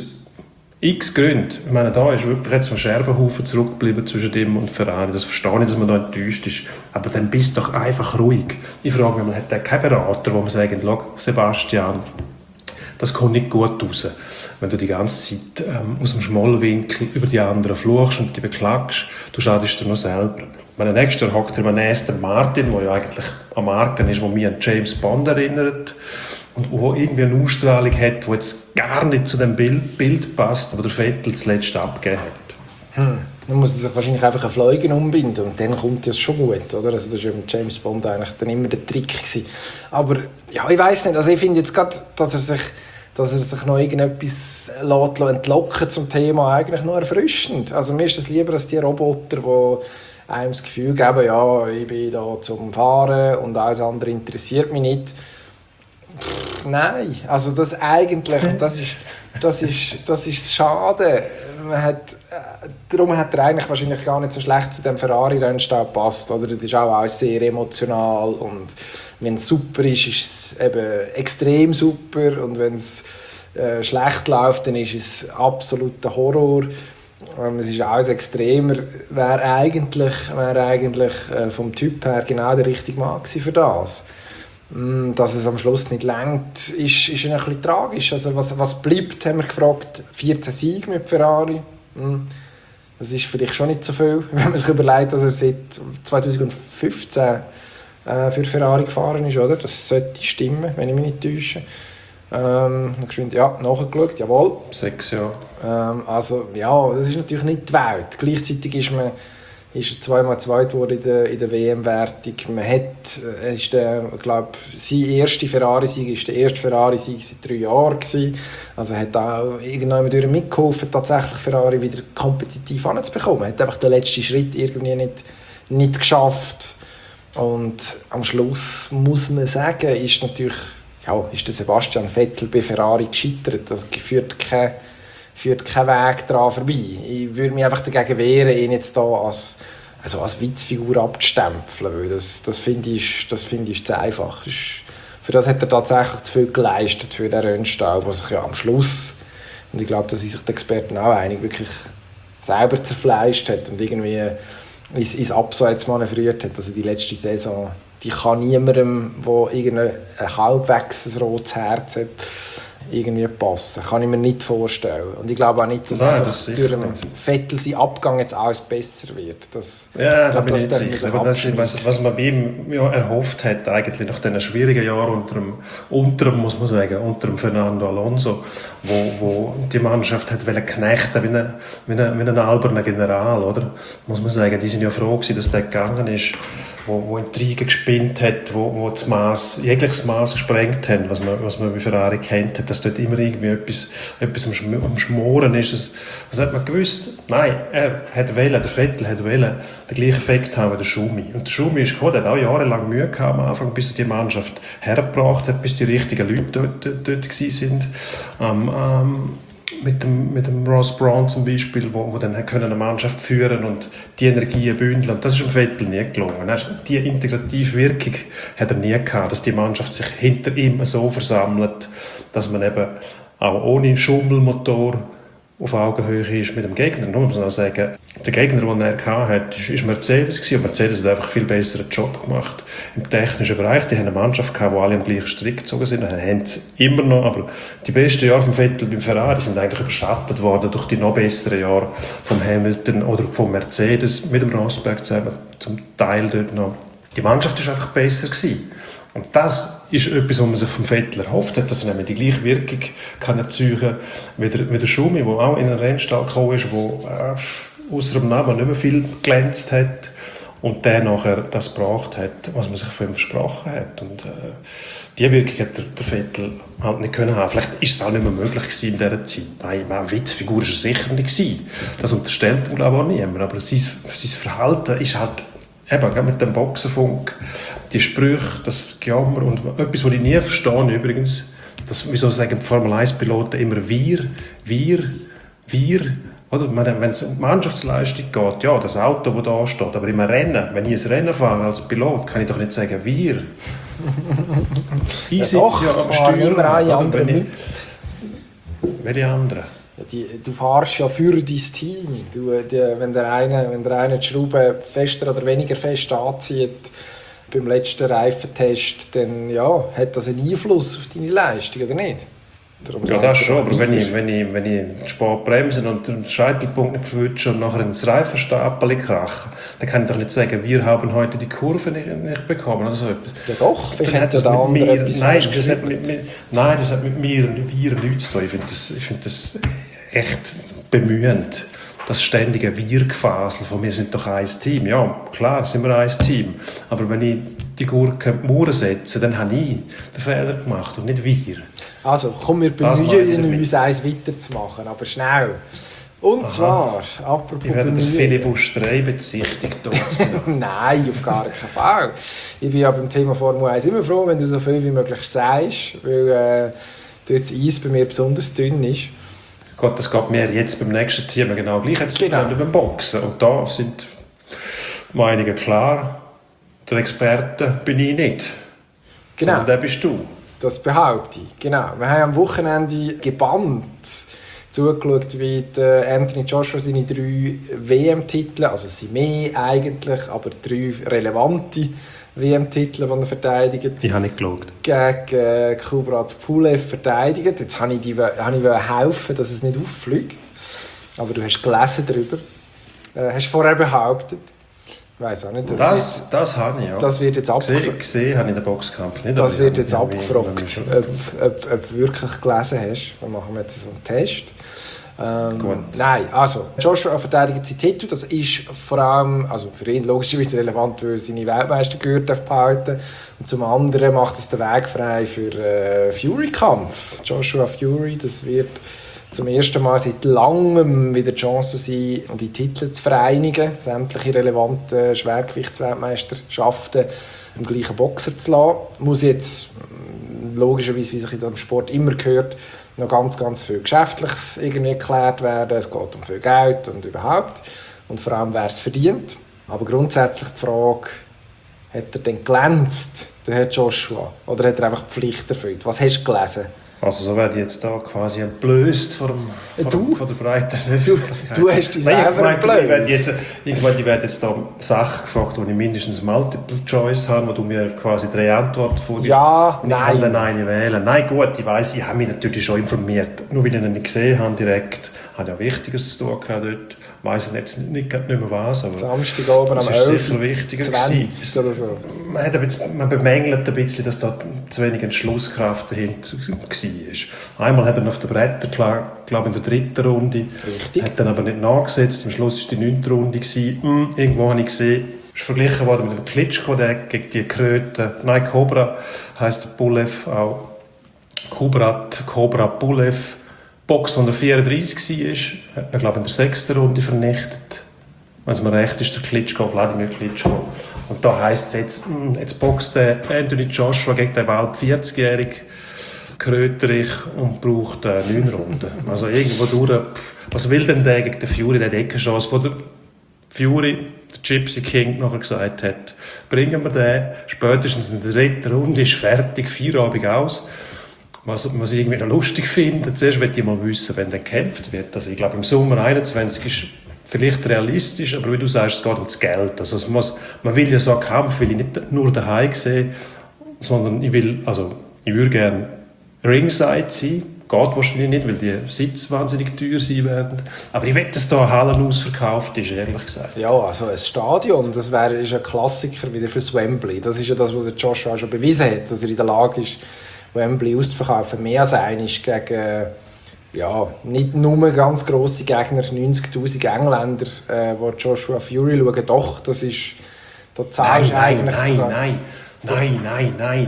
x Gründen. Ich meine, da ist wirklich jetzt ein Scherbenhaufen zurückgeblieben zwischen ihm und Ferrari. Das verstehe ich, dass man da enttäuscht ist. Aber dann bist du doch einfach ruhig. Ich frage mich, hat der keinen Berater, wo man sagt, Sebastian, das kommt nicht gut raus, wenn du die ganze Zeit aus dem Schmollwinkel über die anderen fluchst und die beklagst. Du schadest dir noch selber. Meine nächste hockt er Aston Martin, der ja eigentlich eine Marke ist, die mich an James Bond erinnert. Und wo irgendwie eine Ausstrahlung hat, die jetzt gar nicht zu dem Bild passt, das der Vettel zuletzt abgegeben hat. Dann muss er sich wahrscheinlich einfach eine Fliegen umbinden und dann kommt das schon gut, oder? Also das war ja mit James Bond eigentlich dann immer der Trick gewesen. Aber ja, ich weiss nicht, also ich finde jetzt gerade, dass er sich noch irgendetwas entlocken zum Thema eigentlich noch erfrischend. Also mir ist es lieber als die Roboter, die einem das Gefühl geben, ja, ich bin da zum Fahren und alles andere interessiert mich nicht. Nein, also das eigentlich, das ist schade. Darum hat er eigentlich wahrscheinlich gar nicht so schlecht zu dem Ferrari-Rennstall gepasst. Oder? Das ist auch sehr emotional und wenn es super ist, ist es eben extrem super und wenn es schlecht läuft, dann ist es absoluter Horror. Es ist alles extremer. Wäre eigentlich vom Typ her genau der richtige Mann für das. Dass es am Schluss nicht reicht, ist ein bisschen tragisch. Also was bleibt, haben wir gefragt. 14 Siege mit Ferrari. Das ist vielleicht schon nicht so viel, wenn man sich überlegt, dass er seit 2015 für Ferrari gefahren ist. Oder? Das sollte stimmen, wenn ich mich nicht täusche. Nachgeschaut, jawohl. 6 Jahre. Also ja, das ist natürlich nicht die Welt. Gleichzeitig ist er zweimal Zweit geworden in der WM-Wertung. Sein erster Ferrari-Sieg war der erste Ferrari-Sieg seit 3 Jahren. Also er hat auch irgendwann mitgeholfen, tatsächlich Ferrari wieder kompetitiv anzubekommen. Er hat einfach den letzten Schritt irgendwie nicht geschafft. Und am Schluss muss man sagen, ist der Sebastian Vettel bei Ferrari gescheitert. Also führt kein Weg daran vorbei. Ich würde mich einfach dagegen wehren, ihn jetzt hier als Witzfigur abzustempeln, weil das finde ich zu einfach. Das ist für das hat er tatsächlich zu viel geleistet für den Rennstall, der sich ja am Schluss, und ich glaube, da sind sich die Experten auch einig, wirklich selber zerfleischt hat und irgendwie ins Abseits manövriert hat. Also die letzte Saison, die kann niemandem, der irgendein halbwegs ein rotes Herz hat, irgendwie passen. Kann ich mir nicht vorstellen. Und ich glaube auch nicht, dass durch einen Vettel sein Abgang jetzt alles besser wird. Ja, da bin ich nicht sicher. Aber das ist, was man bei ihm erhofft hat, eigentlich nach diesen schwierigen Jahren unter dem Fernando Alonso, wo die Mannschaft hat knechten wie ein alberner General, oder? Muss man sagen, die sind ja froh gewesen, dass der gegangen ist, wo Intrigen gespinnt hat, wo das jegliches Maß gesprengt haben, was man bei Ferrari kennt hat, dass dort immer irgendwie etwas am Schmoren ist. Das hat man gewusst. Nein, der Vettel hat den gleichen Effekt haben wie der Schumi. Und der Schumi ist gekommen, der hat auch jahrelang Mühe gehabt am Anfang, bis er die Mannschaft hergebracht hat, bis die richtigen Leute dort sind. Mit dem Ross Brawn zum Beispiel, wo dann eine Mannschaft führen und die Energien bündeln. Das ist dem Vettel nie gelungen. Die integrative Wirkung hat er nie gehabt, dass die Mannschaft sich hinter ihm so versammelt, dass man eben auch ohne Schummelmotor auf Augenhöhe ist mit dem Gegner. Nur muss man auch sagen, der Gegner, den er hatte, ist Mercedes gewesen. Und Mercedes hat einfach viel besseren Job gemacht im technischen Bereich. Die haben eine Mannschaft gehabt, die alle am gleichen Strick gezogen sind. Dann haben sie immer noch. Aber die besten Jahre vom Vettel beim Ferrari sind eigentlich überschattet worden durch die noch besseren Jahre vom Hamilton oder vom Mercedes mit dem Rosberg zusammen, zum Teil dort noch. Die Mannschaft ist einfach besser gewesen. Und das ist etwas, was man sich vom Vettel erhofft hat, dass er nämlich die gleiche Wirkung kann erzeugen wie der Schumi, der auch in einen Rennstall gekommen ist, der ausser dem Namen nicht mehr viel glänzt hat und der nachher das gebracht hat, was man sich von ihm versprochen hat. Und diese Wirkung hat der Vettel halt nicht können haben. Vielleicht ist es auch nicht mehr möglich gewesen in dieser Zeit. Nein, eine Witzfigur war er sicher nicht gewesen. Das unterstellt ihm, glaube ich, auch niemand. Aber sein Verhalten ist halt eben mit dem Boxenfunk, die Sprüche, das Gejammer und etwas, was ich nie verstehe übrigens, dass, wieso sagen die Formel-1-Piloten immer wir, oder? Wenn es um die Mannschaftsleistung geht, ja, das Auto, das da steht, aber im Rennen, wenn ich ein Rennen fahre als Pilot, kann ich doch nicht sagen wir. Ich sitze ja am Steuer, immer alle anderen mit. Welche anderen? Du fährst ja für dein Team. Wenn der eine die Schraube fester oder weniger fest anzieht beim letzten Reifentest, dann ja, hat das einen Einfluss auf deine Leistung, oder nicht? Darum ja, das schon, aber wenn ich spät bremse und den Scheitelpunkt nicht verwünsche und nachher ins Reifenstapel krache, dann kann ich doch nicht sagen, wir haben heute die Kurve nicht bekommen oder so etwas. Ja doch, vielleicht hat der andere etwas Nein, das hat mit mir nichts zu tun. Ich finde das echt bemühend. Das ständige Wir-Gefasel von wir sind doch ein Team. Ja, klar, sind wir ein Team. Aber wenn ich die Gurke in die Mauer setze, dann habe ich den Fehler gemacht und nicht wir. Also, komm, wir bemühen uns, eins weiterzumachen, aber schnell. Und zwar, apropos ich werde den Filibusterei bezichtigt. Nein, auf gar keinen Fall. Ich bin ja beim Thema Formel 1 immer froh, wenn du so viel wie möglich sagst, weil dort das Eis bei mir besonders dünn ist. Gott, das geht mir jetzt beim nächsten Thema genau gleich. Jetzt genau. Beim Boxen. Und da sind Meinungen klar. Der Experte bin ich nicht. Genau. Sondern der bist du. Das behaupte ich. Genau. Wir haben am Wochenende gebannt zugeschaut, wie Anthony Joshua seine 3 WM-Titel, also es sind mehr eigentlich, aber 3 relevante WM-Titel, die er verteidigt. Die habe ich geschaut. Gegen Kubrat Pulev verteidigt. Jetzt wollte ich helfen, dass es nicht auffliegt. Aber du hast gelesen darüber. Hast vorher behauptet. Ich weiss auch nicht. Das habe ich, ja. Das wird jetzt abgefragt. Gesehen habe ich den Boxkampf nicht. Das wird jetzt abgefragt, ob du wirklich gelesen hast. Dann machen wir jetzt so einen Test. Nein, also Joshua verteidigt seinen Titel. Das ist vor allem, also für ihn logischerweise relevant, weil er seine Weltmeistergürtel behalten. Und zum anderen macht es den Weg frei für Fury-Kampf. Joshua Fury, das wird zum ersten Mal seit langem wieder die Chance sein, die Titel zu vereinigen, sämtliche relevanten Schwergewichtsweltmeisterschaften im gleichen Boxer zu lassen. Muss jetzt logischerweise, wie sich in diesem Sport immer gehört, noch ganz, ganz viel Geschäftliches irgendwie geklärt werden. Es geht um viel Geld und überhaupt. Und vor allem, wer es verdient. Aber grundsätzlich die Frage, hat er denn glänzt der Herr Joshua? Oder hat er einfach die Pflicht erfüllt? Was hast du gelesen? Also so werde ich jetzt da quasi entblößt von der breiten Öffentlichkeit. Du hast dich selber entblößt. Ich werde jetzt da Sachen gefragt, wo ich mindestens Multiple Choice habe, wo du mir quasi 3 Antworten vorgibst. Ja, und ich kann dann eine wählen. Nein, gut, ich weiss, ich habe mich natürlich schon informiert. Nur weil ich ihn nicht gesehen habe direkt, habe ich auch Wichtiges zu tun gehabt dort. Ich weiss jetzt nicht mehr was, aber Samstagabend am 11:20 oder so. Man bemängelt ein bisschen, dass da zu wenig Entschlusskraft dahinter war. Einmal hat er auf der Bretter, glaube in der 3. Runde. Richtig. Hat dann aber nicht nachgesetzt. Am Schluss war die 9. Runde. Irgendwo habe ich gesehen, ist verglichen worden mit dem Klitschko, der gegen die Kröte. Nein, Cobra heisst der Pulev auch. Cobra Pulev. Box, der 34 war, hat man, glaube ich, in der 6. Runde vernichtet. Wenn es mir recht ist, der Klitschko, Wladimir Klitschko. Und da heisst es jetzt boxt der Anthony Joshua gegen den bald 40-jährigen Kröterich und braucht 9 Runden. Also irgendwo durch. Was will denn der gegen den Fury? Der hat keine Chance. Wo der Fury, der Gypsy King, nachher gesagt hat, bringen wir den, spätestens in der 3. Runde ist fertig, Feierabend aus. Was ich irgendwie noch lustig finde, zuerst möchte ich mal wissen, wenn dann gekämpft wird. Also ich glaube, im Sommer 21 ist vielleicht realistisch, aber wie du sagst, es geht um das Geld. Also man will ja so einen Kampf will ich nicht nur daheim sehen, sondern ich würde gerne Ringside sein. Geht wahrscheinlich nicht, weil die Sitze wahnsinnig teuer sein werden. Aber ich wette, dass da Hallen ausverkauft ist, ehrlich gesagt. Ja, also ein Stadion, das ist ein Klassiker wieder fürs Wembley. Das ist ja das, was der Joshua schon bewiesen hat, dass er in der Lage ist, Wembley auszuverkaufen. Mehr als einig gegen nicht nur ganz grosse Gegner, 90'000 Engländer, die Joshua Fury schauen. Doch, das ist... Da zahlst du eigentlich sogar... Nein.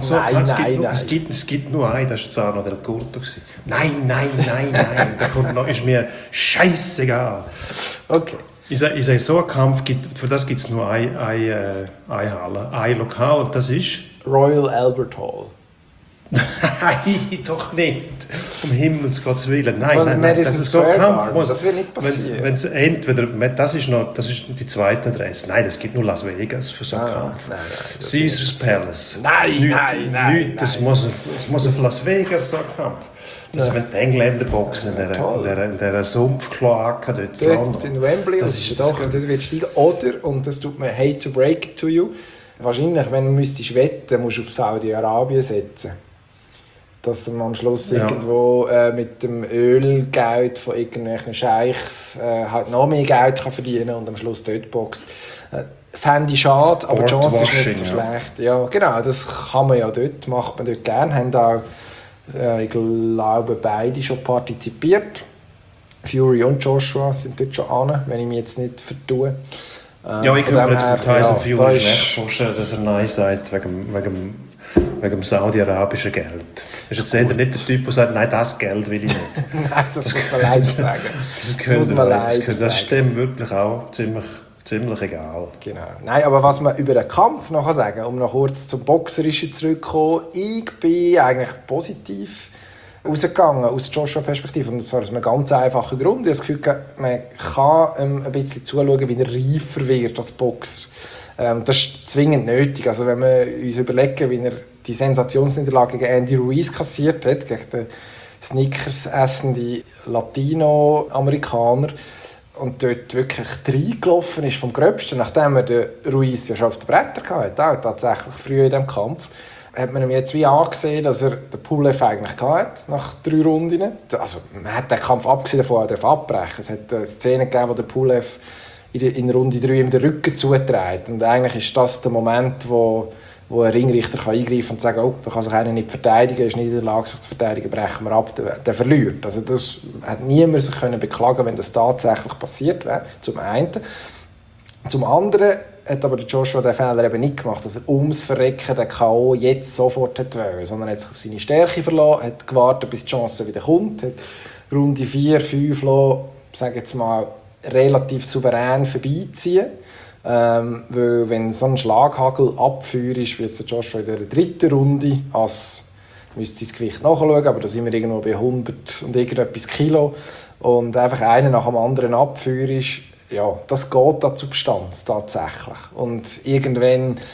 Es gibt nur einen, das war jetzt auch noch der Curto. Nein. Der kommt noch, ist mir scheißegal. Okay. Ich sage, so einen Kampf für das gibt es nur eine Halle, ein Lokal, und das ist... Royal Albert Hall. Nein, doch nicht. Um Himmels Gottes Willen. Nein. Das ist so ein Kampf. Das wird nicht passieren. Wenn's entweder, das ist die zweite Adresse. Nein, das gibt nur Las Vegas für so einen Kampf. Nein, Caesars Palace. Nein. Das muss auf Las Vegas so ein Kampf. Das sind die Engländer boxen in dieser Sumpfkloake dort. Dort in Wembley. Das ist doch, und dort wird steigen. Oder, und das tut mir hate to break it to you, wahrscheinlich, wenn du müsstest wetten, musst du auf Saudi-Arabien setzen. Dass man am Schluss irgendwo mit dem Ölgeld von irgendwelchen Scheichs halt noch mehr Geld kann verdienen und am Schluss dort boxt. Fände ich schade, aber die Chance ist nicht so schlecht. Ja, genau, das kann man ja dort, macht man dort gerne. Haben auch, ich glaube, beide schon partizipiert. Fury und Joshua sind dort schon an, wenn ich mich jetzt nicht vertue. Ich könnte mir jetzt mit Tyson Fury schlecht vorstellen, dass er Nein sagt wegen dem saudi-arabischen Geld. Das ist jetzt nicht der Typ, der sagt, nein, das Geld will ich nicht. Nein, das muss man leider sagen. Das ist dem wirklich auch ziemlich egal. Genau. Nein, aber was man über den Kampf noch sagen kann, um noch kurz zum Boxerischen zurückzukommen, ich bin eigentlich positiv rausgegangen aus Joshua-Perspektive. Und zwar aus einem ganz einfachen Grund. Ich habe das Gefühl, man kann ein bisschen zuschauen, wie er reifer wird als Boxer. Das ist zwingend nötig. Also wenn wir uns überlegen, wie er die Sensationsniederlage gegen Andy Ruiz kassiert hat, gegen den Snickers essende Latino-Amerikaner, und dort wirklich reingelaufen ist vom Gröbsten, nachdem er den Ruiz ja schon auf den Bretter hatte, auch tatsächlich früh in diesem Kampf, hat man ihm jetzt wie angesehen, dass er den Pulev eigentlich hatte, nach 3 Runden. Also man hat den Kampf abgesehen davon abbrechen. Es hat eine Szene gegeben, wo der Pulev in Runde 3 ihm den Rücken zuträgt. Und eigentlich ist das der Moment, wo ein Ringrichter eingreifen kann und sagen, oh, da kann sich einer nicht verteidigen, ist nicht in der Lage, sich zu verteidigen, brechen wir ab, der verliert. Also das hat niemand sich beklagen, wenn das tatsächlich passiert wäre, zum einen. Zum anderen hat aber Joshua den Fehler eben nicht gemacht, dass er ums Verrecken den K.O. jetzt sofort wollte, sondern er hat sich auf seine Stärke verlassen, hat gewartet, bis die Chance wieder kommt, hat Runde 4, 5 sage jetzt mal, relativ souverän vorbeiziehen. Weil wenn so ein Schlaghagel abführt ist, wie jetzt der Joshua in der 3. Runde, als müsste das Gewicht nachschauen, aber da sind wir irgendwo bei 100 und irgendetwas Kilo, und einfach einen nach dem anderen abführt ist, ja, das geht an die Substanz tatsächlich. Und irgendwann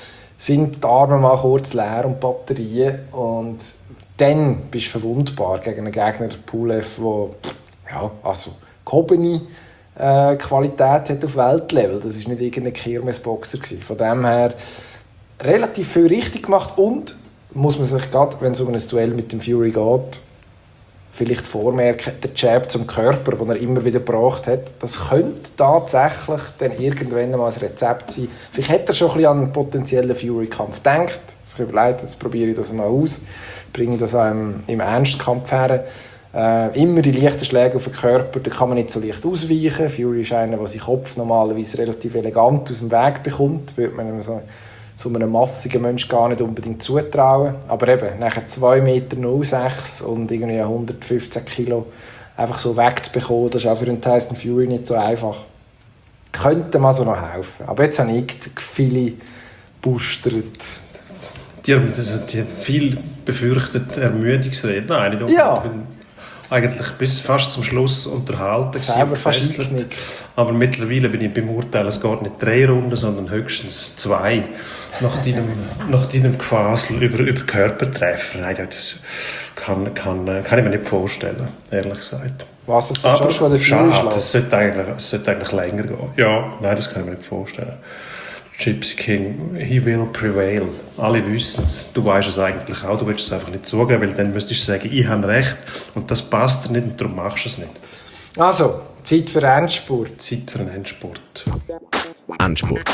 sind die Arme mal kurz leer und die Batterien und dann bist du verwundbar gegen einen Gegner Pulev, der gehobene Qualität hat auf Weltlevel. Das war nicht irgendein Kirmesboxer. Von dem her relativ viel richtig gemacht und muss man sich gerade, wenn es um ein Duell mit dem Fury geht, vielleicht vormerken, der Jab zum Körper, den er immer wieder gebracht hat, das könnte tatsächlich dann irgendwann mal ein Rezept sein. Vielleicht hat er schon ein bisschen an einen potenziellen Fury-Kampf gedacht, sich überlegt, jetzt probiere ich das mal aus, bringe das auch im Ernstkampf her. Immer die leichten Schläge auf den Körper, da kann man nicht so leicht ausweichen. Fury ist einer, der seinen Kopf normalerweise relativ elegant aus dem Weg bekommt, würde man so einem massigen Menschen gar nicht unbedingt zutrauen. Aber eben, nachher 2,06 Meter und irgendwie 115 Kilo einfach so wegzubekommen, das ist auch für einen Tyson Fury nicht so einfach. Könnte mal so noch helfen. Aber jetzt habe ich viele boostert. Die haben viel befürchtet Ermüdungsreden. Nein, nicht Ja. Ich bin eigentlich bis fast zum Schluss unterhalten. Selber fast eingenickt. Aber mittlerweile bin ich beim Urteil, es geht nicht 3 Runden, sondern höchstens 2. Nach deinem Gefasel über Körpertreffer. Nein, das kann ich mir nicht vorstellen, ehrlich gesagt. Was ist denn Joshua der Fury schlägt? Es sollte eigentlich länger gehen. Ja, nein, das kann ich mir nicht vorstellen. Gypsy King, he will prevail. Alle wissen es. Du weißt es eigentlich auch. Du willst es einfach nicht zugeben, weil dann müsstest du sagen, ich habe recht und das passt dir nicht und darum machst du es nicht. Also, Zeit für Endspurt. Zeit für einen Endspurt. Endspurt.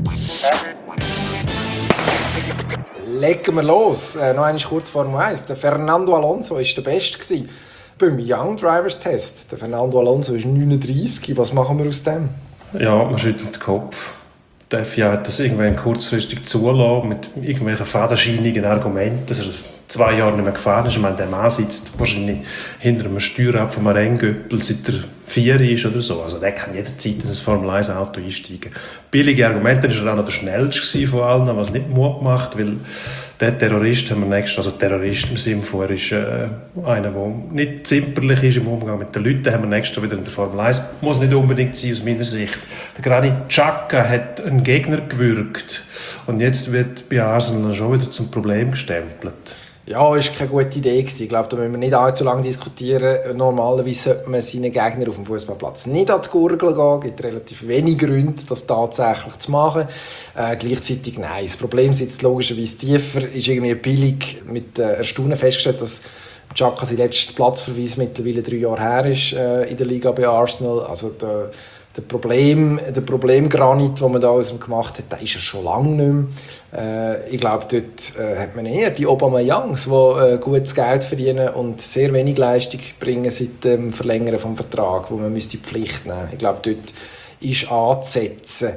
Legen wir los. Noch einmal kurz Formel 1. Der Fernando Alonso war der Beste beim Young Drivers Test. Der Fernando Alonso ist 39. Was machen wir aus dem? Ja, man schüttelt den Kopf. Die FIA hat das irgendwann kurzfristig zulassen, mit irgendwelchen fadenscheinigen Argumenten, dass er 2 Jahre nicht mehr gefahren ist. Ich meine, der Mann sitzt wahrscheinlich hinter einem Steuerrad von einem Renngöppel, seit er 4 ist oder so. Also der kann jederzeit in ein Formel-1-Auto einsteigen. Billige Argumente, dann war er auch noch der Schnellste von allen, was nicht Mut macht, weil der Terrorist haben wir nächstes, also Terrorist im Sinne von, er ist einer, der nicht zimperlich ist im Umgang mit den Leuten, haben wir nächstes wieder in der Formel 1. Muss nicht unbedingt sein aus meiner Sicht. Der Granit Xhaka hat einen Gegner gewürgt und jetzt wird bei Arsenal schon wieder zum Problem gestempelt. Ja, ist keine gute Idee gewesen. Ich glaube, da müssen wir nicht allzu lange diskutieren. Normalerweise sollte man seinen Gegner auf dem Fußballplatz nicht an die Gurgel gehen. Es gibt relativ wenig Gründe, das tatsächlich zu machen. Gleichzeitig nein. Das Problem sitzt logischerweise tiefer. Ist irgendwie billig mit Erstaunen festgestellt, dass Xhaka sein letzter Platzverweis mittlerweile 3 Jahre her ist in der Liga bei Arsenal. Also der Problemgranit, den man da aus ihm gemacht hat, der ist er schon lange nicht mehr. Ich glaube, dort hat man eher die Aubameyang, die gutes Geld verdienen und sehr wenig Leistung bringen seit dem Verlängern des Vertrags, wo man die Pflicht nehmen müsste. Ich glaube, dort ist anzusetzen.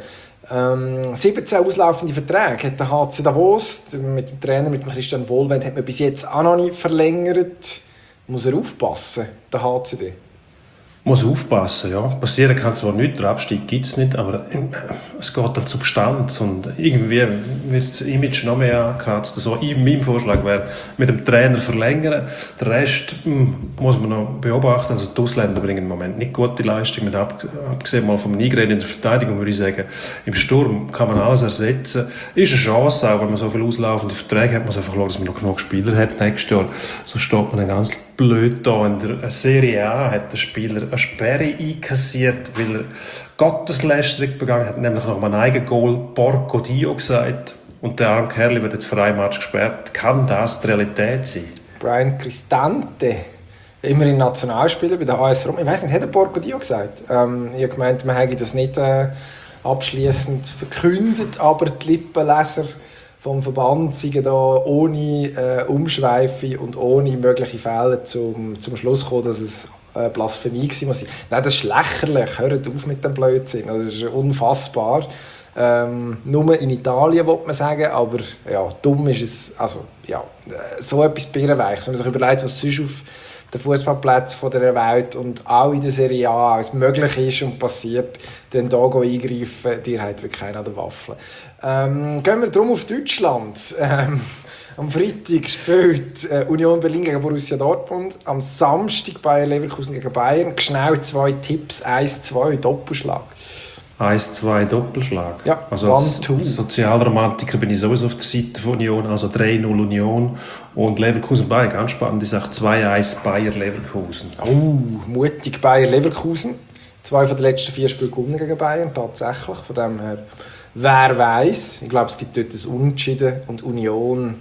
17 auslaufende Verträge hat der HC Davos mit dem Trainer, mit dem Christian Wohlwend, hat man bis jetzt auch noch nicht verlängert. Muss er aufpassen, der HCD? Muss aufpassen, ja. Passieren kann zwar nichts, der Abstieg gibt es nicht, aber es geht an Substanz und irgendwie wird das Image noch mehr angekratzt. Also mein Vorschlag wäre, mit dem Trainer verlängern. Den Rest muss man noch beobachten. Also die Ausländer bringen im Moment nicht gute Leistung, mit abgesehen mal vom Eingreifen in der Verteidigung, würde ich sagen. Im Sturm kann man alles ersetzen. Ist eine Chance, auch wenn man so viele auslaufende Verträge hat, muss man einfach schauen, dass man noch genug Spieler hat nächstes Jahr. So steht man dann ganz blöd da. In der Serie A hat der Spieler eine Sperre einkassiert, weil er Gotteslästerung begangen hat, nämlich nach einem eigenen Goal Porco Dio gesagt. Und der arme Kerl wird jetzt für einen Match gesperrt. Kann das die Realität sein? Brian Cristante, immerhin Nationalspieler bei der AS Rom. Ich weiss nicht, hat er Porco Dio gesagt? Ich habe gemeint, man hätte das nicht abschliessend verkündet, aber die Lippenleser vom Verband sind da ohne Umschweife und ohne mögliche Fehler zum Schluss gekommen, dass es Blasphemie war. Nein, das ist lächerlich. Hört auf mit dem Blödsinn. Das ist unfassbar. Nur in Italien, würde man sagen, aber ja, dumm ist es. Also, ja, so etwas birrenweich. Wenn man sich überlegt, was sonst auf den Fußballplätzen dieser Welt und auch in der Serie A alles möglich ist und passiert, dann da eingreifen, die hat wirklich keiner an der Waffel. Gehen wir drum auf Deutschland. Am Freitag spielt Union Berlin gegen Borussia Dortmund. Am Samstag Bayer Leverkusen gegen Bayern. Schnell 2 Tipps, 1-2, Doppelschlag. 1-2 Doppelschlag. Ja, also als Sozialromantiker bin ich sowieso auf der Seite von Union, also 3-0 Union und Leverkusen-Bayern, ganz spannend, ist auch 2-1 Bayer-Leverkusen. Mutig Bayer-Leverkusen. 2 von den letzten 4 Spielen gewonnen gegen Bayern, tatsächlich. Von dem her, wer weiß. Ich glaube, es gibt dort ein Unentschieden und Union.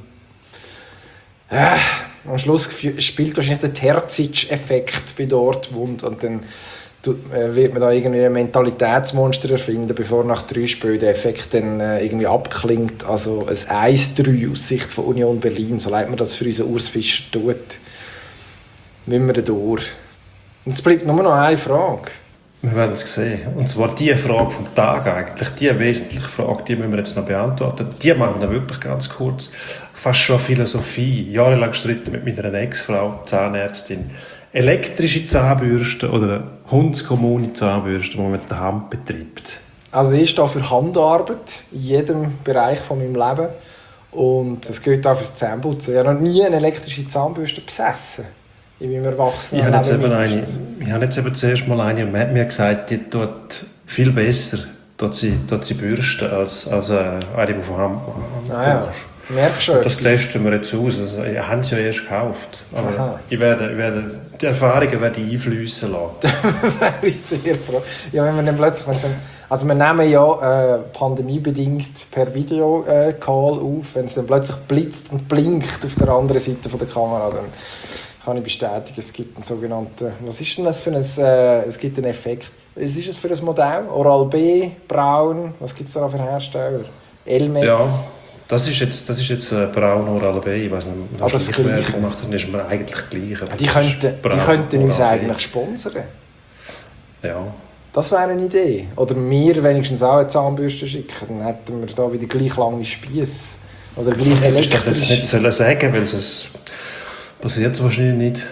Am Schluss spielt wahrscheinlich der Terzic-Effekt bei Dortmund und dann wird man da irgendwie ein Mentalitätsmonster erfinden, bevor nach 3 Spielen der Effekt dann irgendwie abklingt. Also ein 1-3 aus Sicht von Union Berlin, so leid man das für unseren Urs Fischer tut, müssen wir da durch. Und es bleibt nur noch eine Frage. Wir werden es sehen. Und zwar die Frage vom Tag eigentlich, die wesentliche Frage, die müssen wir jetzt noch beantworten. Die machen wir wirklich ganz kurz. Fast schon Philosophie. Jahrelang gestritten mit meiner Ex-Frau, Zahnärztin. Elektrische Zahnbürste oder eine hundskommune Zahnbürste, die man mit der Hand betreibt? Also ich stehe für Handarbeit in jedem Bereich von meinem Leben. Und das gilt auch fürs Zähneputzen. Ich habe noch nie eine elektrische Zahnbürste besessen. In meinem Erwachsenen Leben. Ich habe jetzt eben zuerst mal eine und man hat mir gesagt, die tut viel besser tut sie bürsten als eine, die von Hand ja. Merkst du das testen wir jetzt aus. Also, ich habe sie ja erst gekauft. Aber ich werde die Erfahrungen einfließen lassen. Wäre ich sehr froh. Ja, wenn wir dann plötzlich... Also wir nehmen ja pandemiebedingt per Videocall auf. Wenn es dann plötzlich blitzt und blinkt auf der anderen Seite von der Kamera, dann kann ich bestätigen, es gibt einen sogenannten... Was ist denn das für ein... es gibt einen Effekt. Was ist es für ein Modell? Oral-B, Braun, was gibt es da für Hersteller? Elmex? Ja. Das ist jetzt Braun Oral-B, ich weiß nicht, das Gleiche. Gemacht, dann ist man eigentlich gleich. Die könnten uns eigentlich sponsern. Ja. Das wäre eine Idee. Oder wir wenigstens auch eine Zahnbürste schicken, dann hätten wir da wieder gleich lange Spieße. Oder gleich elektrisch. Ich das jetzt nicht sagen, weil sonst passiert es wahrscheinlich nicht.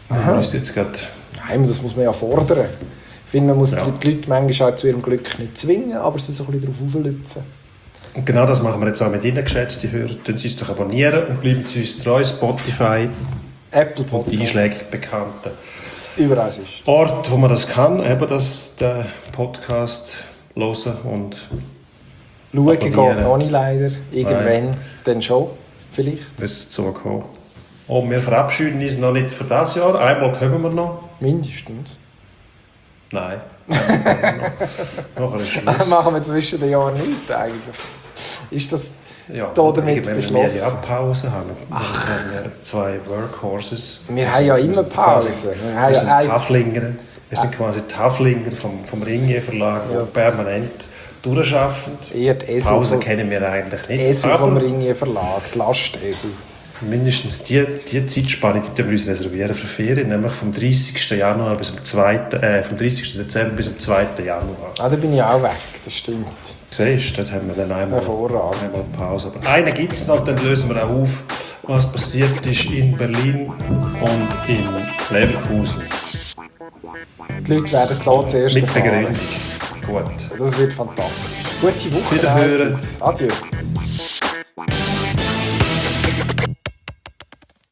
Nein, das muss man ja fordern. Ich finde, man muss die Leute manchmal auch zu ihrem Glück nicht zwingen, aber sie so ein bisschen darauf auflüpfen. Und genau das machen wir jetzt auch mit Ihnen, geschätzte Hörer. Tun Sie uns doch abonnieren und bleiben Sie uns treu. Spotify, Apple Podcast. Und die einschlägig bekannten überall ist. Ort, wo man das kann, eben den Podcast hören und schauen geht noch nicht leider. Irgendwann dann schon, vielleicht. Ist dazu gekommen. Und wir verabschieden uns noch nicht für das Jahr. Einmal kommen wir noch. Mindestens. Nein. Nachher ist Schluss. Machen wir zwischen den Jahren nichts eigentlich. Ist das ja, damit beschlossen? Wenn wir ja Pause haben. Wir haben 2 Workhorses. Wir haben ja immer Pause. Wir sind quasi Taflinger vom Ringier Verlag, der permanent durcharbeitet. Pause kennen wir eigentlich nicht. ESU vom Ringier Verlag, die Last-ESU. Mindestens die Zeitspanne die wir uns reservieren für Ferien, nämlich vom 30. Januar bis vom 30. Dezember bis zum 2. Januar. Da bin ich auch weg, das stimmt. Siehst du, dort haben wir dann einmal Pause. Aber einen gibt es noch, dann lösen wir auch auf, was passiert ist in Berlin und in Leverkusen. Die Leute werden es hier zuerst mit Begründung. Gut. Das wird fantastisch. Gute Woche. Wiederhören. Adieu.